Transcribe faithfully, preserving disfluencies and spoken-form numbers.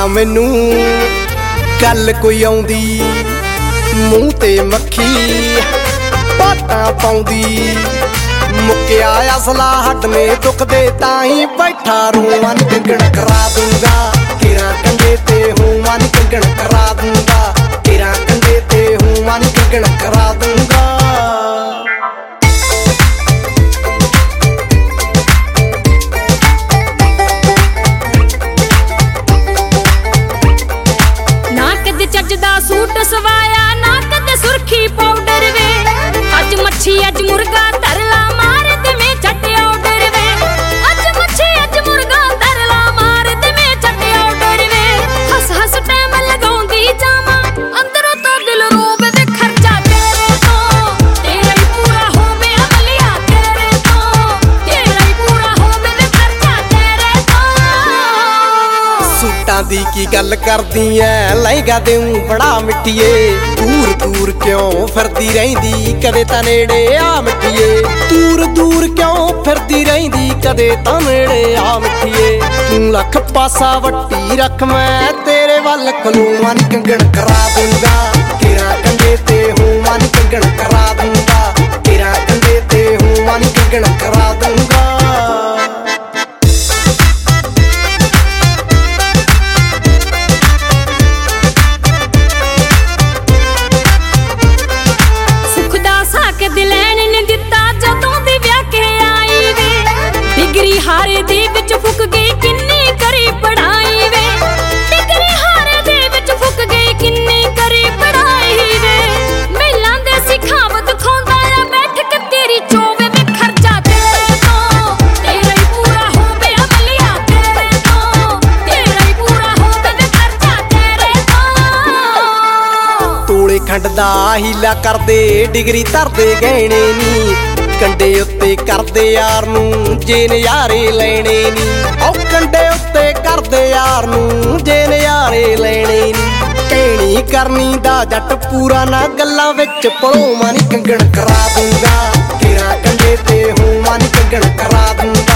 ना मैनू गल कोई आउंदी मूँह ते मक्खी बातां पाउंदी मुक्या असला हटने दुखदे ताही बैठा रूआं नी कंगण करा दूंगा तेरा कंधे ते हुआं नी कंगण करा दूंगा तेरा कंधे ते हुआं नी कंगण करा दूंगा। चजदा सूट सवाया ना कदे सुरखी पाउडर वे अज मच्छी अज मुर्गा तरला मार ते मैं छटे ऑर्डर वे अज मच्छी अज मुर्गा तरला मार ते मैं छटे ऑर्डर वे हस हस टाइम लगाउंदी जामा अंदरों तो दिल रोवे वे खर्चा तेरे तो तेरा ही पूरा होवे अमलिया तेरे तो तेरा ही पूरा होवे वे खर्चा तेरे तो। सूटां दी की गल करदी ऐ लहंगा देऊं बड़ा मिट्ठिए दूर दूर क्यों फिरदी रहिंदी कदे तां नेड़े आ मिट्ठिए दूर दूर क्यों फिरदी रहिंदी कदे तां नेड़े आ मिट्ठिए तू लख पासा वट्टी रख मैं तेरे वल खलोवां नी कंगण करा दूंगा तेरा कंधे ते होवां नी कंगण करा दूंगा तेरा कंधे ते होवां नी कंगण करा दूंगा। डिग्री हारे दे विच फुक गई किन्नी करी पढ़ाई वे डिग्री हारे दे विच फुक गई किन्नी करी पढ़ाई वे मेलां दे सिखावत खोंदा आ बैठ के तेरी चोवे वे खर्चा तेरे तो तेरा ही पूरा होवे अमलिया तेरे तो तेरा ही पूरा होवे वे खर्चा तेरे तो। तोले खंड दा हीला करदे डिग्री धरदे गहणे नी कंडे उत्ते करदे यार नूं जे नज़ारे लेने नी ओ कंडे उत्ते करदे यार नूं जे नज़ारे लेने नी कहनी करनी दा जट पूरा ना गल्लां विच पलोवां नी कंगण करा दूंगा तेरा कंधे ते होवां नी कंगण करा दूंगा।